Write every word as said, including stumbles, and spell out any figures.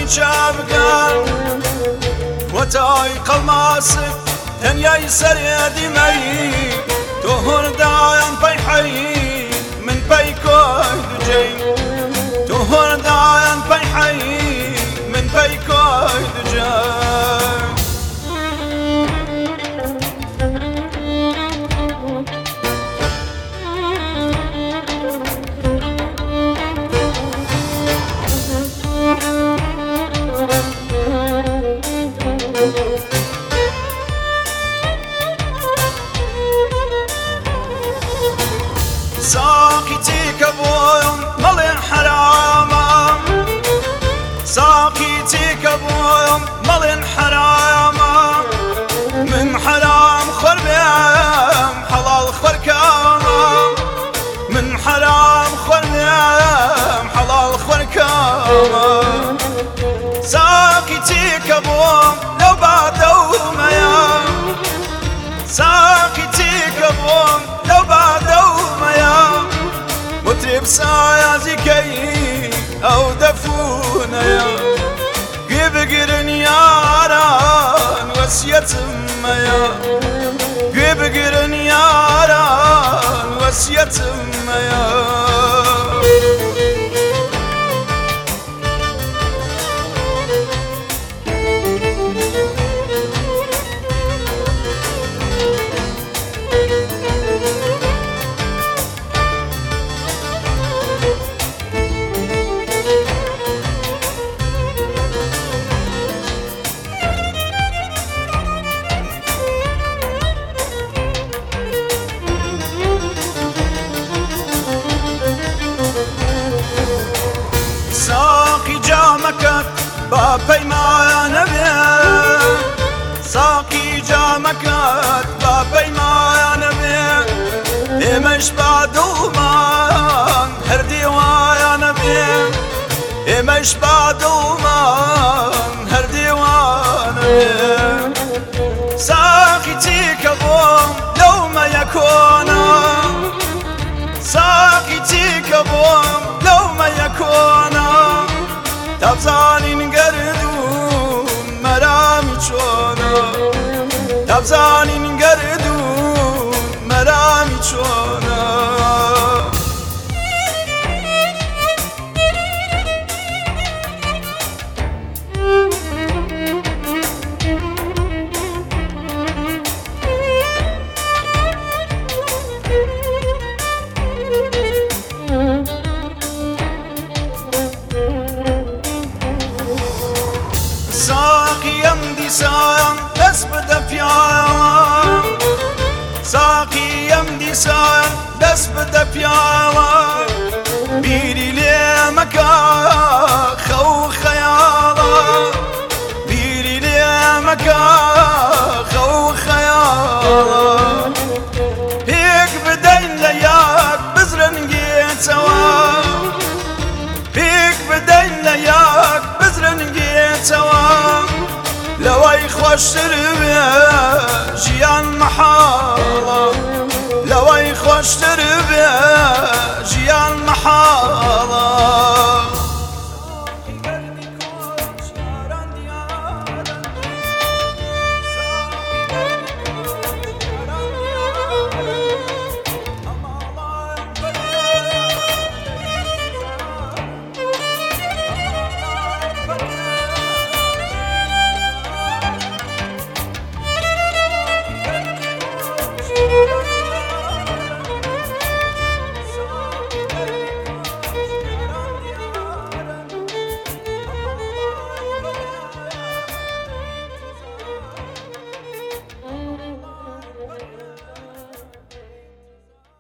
شابقان وتاي قلماسك تنياي سريدي مي تهر دايان بيحي من بيكوي دجي تهر دايان بيحي من بيكوي دجي ساقيتك ابويم مالي حرامة ساقيتك ابويم مالي حرامة من حرام خربيم حلال خركامة من حرام خربيم حلال خركامة ساقيتك ابويم لو بعدو ميام ساقيتك ابويم لو بعدو بسايا زكي او دفونا يا قبقرن ياران وسيتم يا قبقرن ياران وسيتم يا بابيمان بيه ساقي جامكات بابيمان بيه إمش بعدو مان هر ديوان بيه إمش بعدو مان هر ديوان بيه ساقي تيك أبوم لو ما يكونا ساقي تيك أبوم لو ما يكونا تبزانين قردون مرامي چونا تبزانين قردون مرامي چونا ساقيم دي سايم بس بدا فيايم ساقيم دي سايم بس بدا فيايم بيري لي مكا خو خيالا بيري لي مكا خو خيالا هيك بدين لياك بزرنقي سوا هيك بدين لياك بزرنقي سوا لوي خوش تربية جيان محالة لوي خوش تربية جيان محالة